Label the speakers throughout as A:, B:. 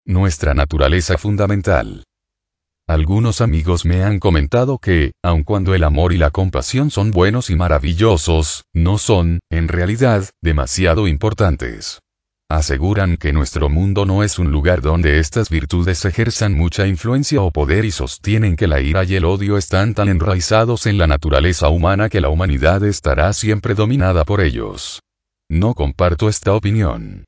A: Nuestra naturaleza fundamental. Algunos amigos me han comentado que, aun cuando el amor y la compasión son buenos y maravillosos, no son, en realidad, demasiado importantes. Aseguran que nuestro mundo no es un lugar donde estas virtudes ejerzan mucha influencia o poder y sostienen que la ira y el odio están tan enraizados en la naturaleza humana que la humanidad estará siempre dominada por ellos. No comparto esta opinión.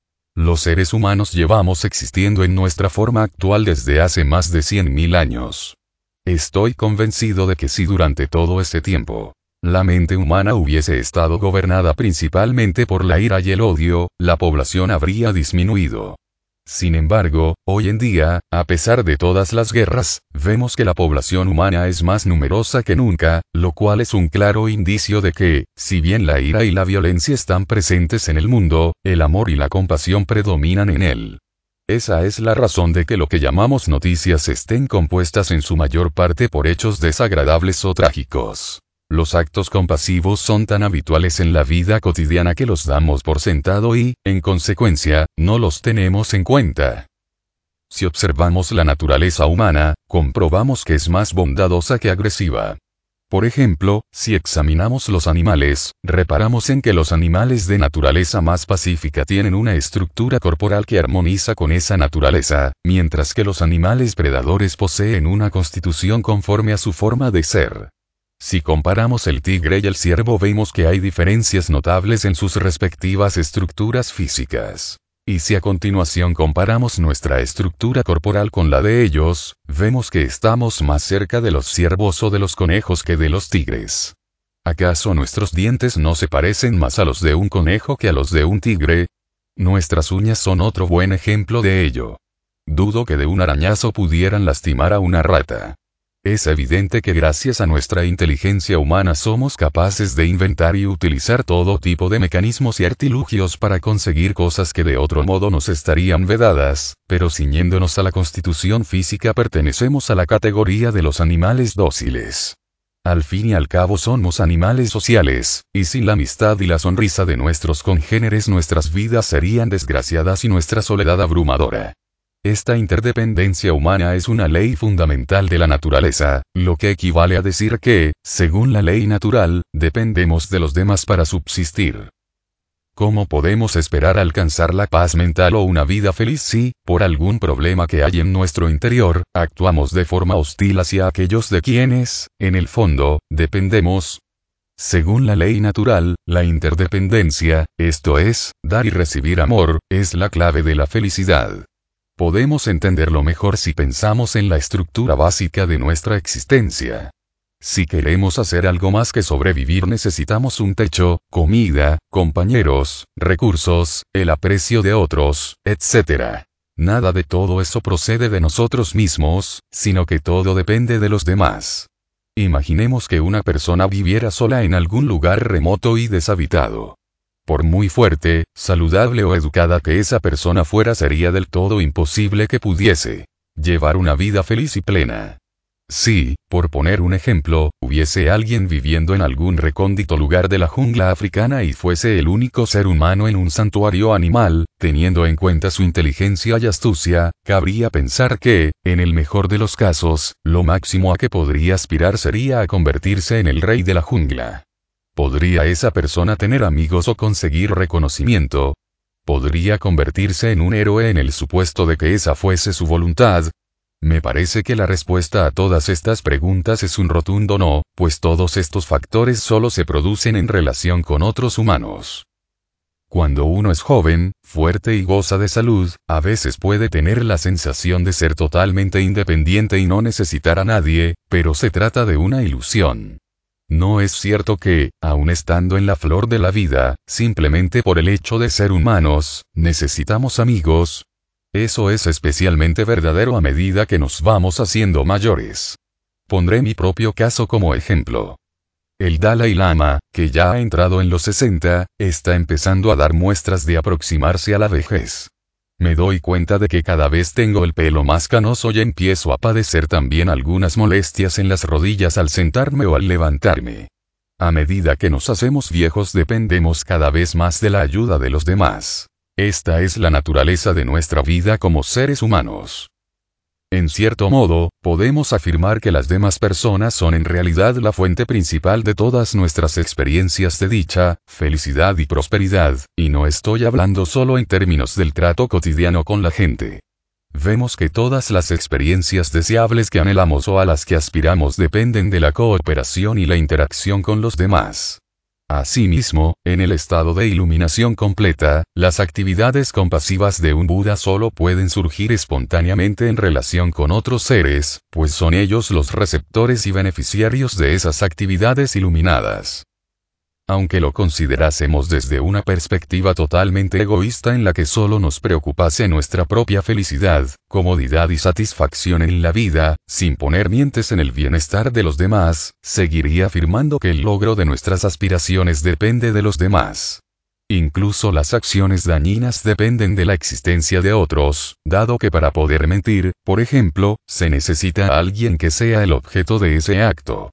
A: Los seres humanos llevamos existiendo en nuestra forma actual desde hace más de 100.000 años. Estoy convencido de que si durante todo este tiempo, la mente humana hubiese estado gobernada principalmente por la ira y el odio, la población habría disminuido. Sin embargo, hoy en día, a pesar de todas las guerras, vemos que la población humana es más numerosa que nunca, lo cual es un claro indicio de que, si bien la ira y la violencia están presentes en el mundo, el amor y la compasión predominan en él. Esa es la razón de que lo que llamamos noticias estén compuestas en su mayor parte por hechos desagradables o trágicos. Los actos compasivos son tan habituales en la vida cotidiana que los damos por sentado y, en consecuencia, no los tenemos en cuenta. Si observamos la naturaleza humana, comprobamos que es más bondadosa que agresiva. Por ejemplo, si examinamos los animales, reparamos en que los animales de naturaleza más pacífica tienen una estructura corporal que armoniza con esa naturaleza, mientras que los animales predadores poseen una constitución conforme a su forma de ser. Si comparamos el tigre y el ciervo vemos que hay diferencias notables en sus respectivas estructuras físicas. Y si a continuación comparamos nuestra estructura corporal con la de ellos, vemos que estamos más cerca de los ciervos o de los conejos que de los tigres. ¿Acaso nuestros dientes no se parecen más a los de un conejo que a los de un tigre? Nuestras uñas son otro buen ejemplo de ello. Dudo que de un arañazo pudieran lastimar a una rata. Es evidente que gracias a nuestra inteligencia humana somos capaces de inventar y utilizar todo tipo de mecanismos y artilugios para conseguir cosas que de otro modo nos estarían vedadas, pero ciñéndonos a la constitución física pertenecemos a la categoría de los animales dóciles. Al fin y al cabo somos animales sociales, y sin la amistad y la sonrisa de nuestros congéneres nuestras vidas serían desgraciadas y nuestra soledad abrumadora. Esta interdependencia humana es una ley fundamental de la naturaleza, lo que equivale a decir que, según la ley natural, dependemos de los demás para subsistir. ¿Cómo podemos esperar alcanzar la paz mental o una vida feliz si, por algún problema que hay en nuestro interior, actuamos de forma hostil hacia aquellos de quienes, en el fondo, dependemos? Según la ley natural, la interdependencia, esto es, dar y recibir amor, es la clave de la felicidad. Podemos entenderlo mejor si pensamos en la estructura básica de nuestra existencia. Si queremos hacer algo más que sobrevivir necesitamos un techo, comida, compañeros, recursos, el aprecio de otros, etc. Nada de todo eso procede de nosotros mismos, sino que todo depende de los demás. Imaginemos que una persona viviera sola en algún lugar remoto y deshabitado. Por muy fuerte, saludable o educada que esa persona fuera sería del todo imposible que pudiese llevar una vida feliz y plena. Si, por poner un ejemplo, hubiese alguien viviendo en algún recóndito lugar de la jungla africana y fuese el único ser humano en un santuario animal, teniendo en cuenta su inteligencia y astucia, cabría pensar que, en el mejor de los casos, lo máximo a que podría aspirar sería a convertirse en el rey de la jungla. ¿Podría esa persona tener amigos o conseguir reconocimiento? ¿Podría convertirse en un héroe en el supuesto de que esa fuese su voluntad? Me parece que la respuesta a todas estas preguntas es un rotundo no, pues todos estos factores solo se producen en relación con otros humanos. Cuando uno es joven, fuerte y goza de salud, a veces puede tener la sensación de ser totalmente independiente y no necesitar a nadie, pero se trata de una ilusión. No es cierto que, aun estando en la flor de la vida, simplemente por el hecho de ser humanos, necesitamos amigos. Eso es especialmente verdadero a medida que nos vamos haciendo mayores. Pondré mi propio caso como ejemplo. El Dalai Lama, que ya ha entrado en los 60, está empezando a dar muestras de aproximarse a la vejez. Me doy cuenta de que cada vez tengo el pelo más canoso y empiezo a padecer también algunas molestias en las rodillas al sentarme o al levantarme. A medida que nos hacemos viejos dependemos cada vez más de la ayuda de los demás. Esta es la naturaleza de nuestra vida como seres humanos. En cierto modo, podemos afirmar que las demás personas son en realidad la fuente principal de todas nuestras experiencias de dicha, felicidad y prosperidad, y no estoy hablando solo en términos del trato cotidiano con la gente. Vemos que todas las experiencias deseables que anhelamos o a las que aspiramos dependen de la cooperación y la interacción con los demás. Asimismo, en el estado de iluminación completa, las actividades compasivas de un Buda solo pueden surgir espontáneamente en relación con otros seres, pues son ellos los receptores y beneficiarios de esas actividades iluminadas. Aunque lo considerásemos desde una perspectiva totalmente egoísta en la que solo nos preocupase nuestra propia felicidad, comodidad y satisfacción en la vida, sin poner mientes en el bienestar de los demás, seguiría afirmando que el logro de nuestras aspiraciones depende de los demás. Incluso las acciones dañinas dependen de la existencia de otros, dado que para poder mentir, por ejemplo, se necesita a alguien que sea el objeto de ese acto.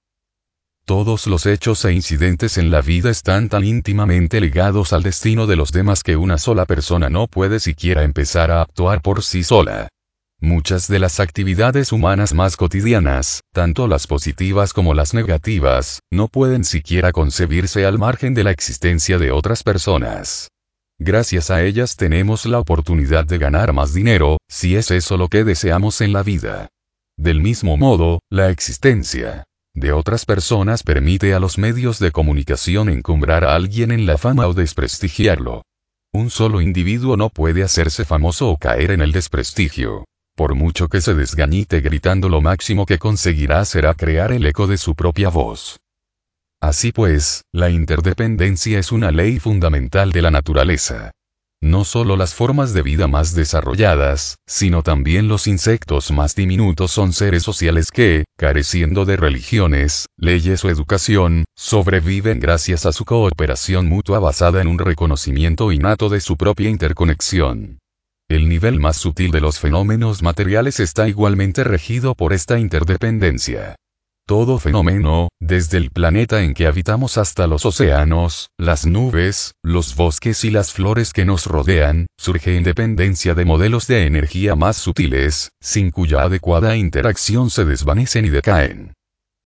A: Todos los hechos e incidentes en la vida están tan íntimamente ligados al destino de los demás que una sola persona no puede siquiera empezar a actuar por sí sola. Muchas de las actividades humanas más cotidianas, tanto las positivas como las negativas, no pueden siquiera concebirse al margen de la existencia de otras personas. Gracias a ellas tenemos la oportunidad de ganar más dinero, si es eso lo que deseamos en la vida. Del mismo modo, la existencia de otras personas permite a los medios de comunicación encumbrar a alguien en la fama o desprestigiarlo. Un solo individuo no puede hacerse famoso o caer en el desprestigio. Por mucho que se desgañite gritando, lo máximo que conseguirá será crear el eco de su propia voz. Así pues, la interdependencia es una ley fundamental de la naturaleza. No solo las formas de vida más desarrolladas, sino también los insectos más diminutos son seres sociales que, careciendo de religiones, leyes o educación, sobreviven gracias a su cooperación mutua basada en un reconocimiento innato de su propia interconexión. El nivel más sutil de los fenómenos materiales está igualmente regido por esta interdependencia. Todo fenómeno, desde el planeta en que habitamos hasta los océanos, las nubes, los bosques y las flores que nos rodean, surge en dependencia de modelos de energía más sutiles, sin cuya adecuada interacción se desvanecen y decaen.